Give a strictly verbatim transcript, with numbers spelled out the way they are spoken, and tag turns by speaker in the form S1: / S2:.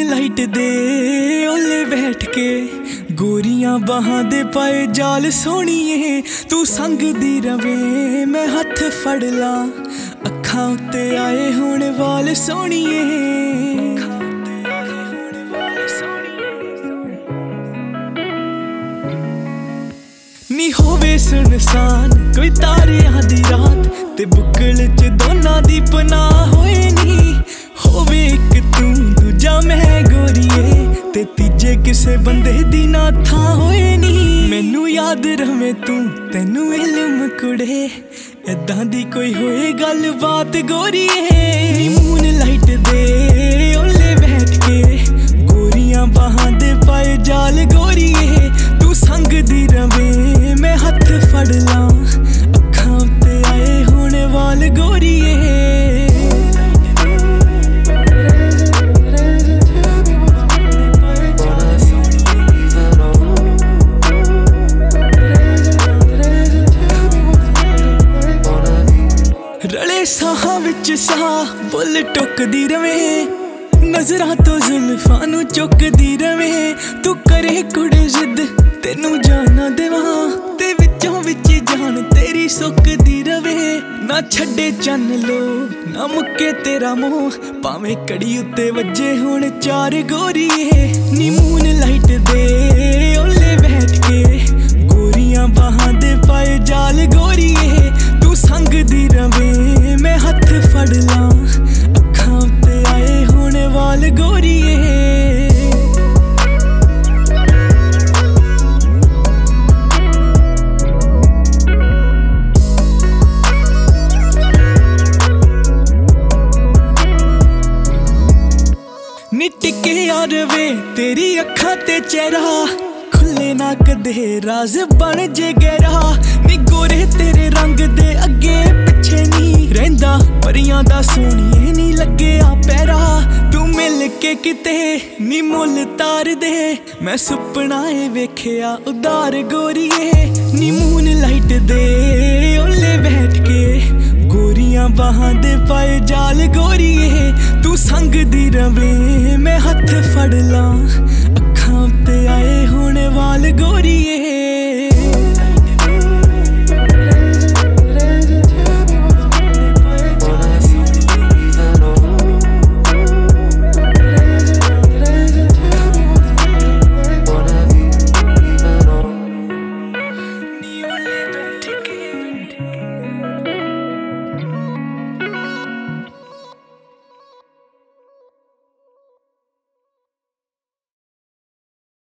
S1: Light दे ओले बैठ के गोरियां बाहां दे पाए जाल सोहणीए तू संग दी रवे मैं हथ फड़ ला अखां उत्ते आए हुण वाल सोहणीए नी होवे सुनसान कोई तारियां दी रात ते बुकल च दोनां दी पनाह होए नी होवे एक तू दूजा मैं गोरीए ते तीजे किसे बंदे दी ना थां होए नी मैनू याद रवे तू तैनू इल्म कुड़े ऐदां दी कोई होए गल बात गोरीए नी मून लाइट दे ओले बैठ के गोरियां बाहां दे पाए जाल गोरीए तू संग दी रवे मैं हथ फड़ ला अखां उत्ते आए हुण वाल गोरीए रले साहां विच साह बुल टुकदी रवे नजरां तो जुल्फां नू चुकदी रवे तू करे कुड़े जिद तेनू जाना देवां ते विचों विच जान तेरी सुकदी रवे ना छड्डे चन लो ना मुक्के तेरा मोह भावें कड़ी उत्ते वज्जे हुण चार गोरीए नी मून लाइट दे ओले बैठ के गोरियां बाहां दे पाए जाल गोरीए तू संग दी रवे मैं हथ फड़ ला अखां उत्ते आए हुण वाल गोरीए नी टिके यार वे तेरी अखां ते चेहरा खुले ना कदे राज बन जे गहरा नी गोरे तेरे रंग दे अगे पिछे नी रहिंदा परियां दा सोहणीए नी लगे आ पैरा तू मिल के किते नी मुल तार दे मैं सुपना ए वेखिया उदार गोरीए नी मून लाइट दे ओले बैठ के गोरियां बाहां दे पाए जाल गोरीए तू संग दी रवे मैं हथ फड़ ला अखां उत्ते आए हुण वाल गोरीए।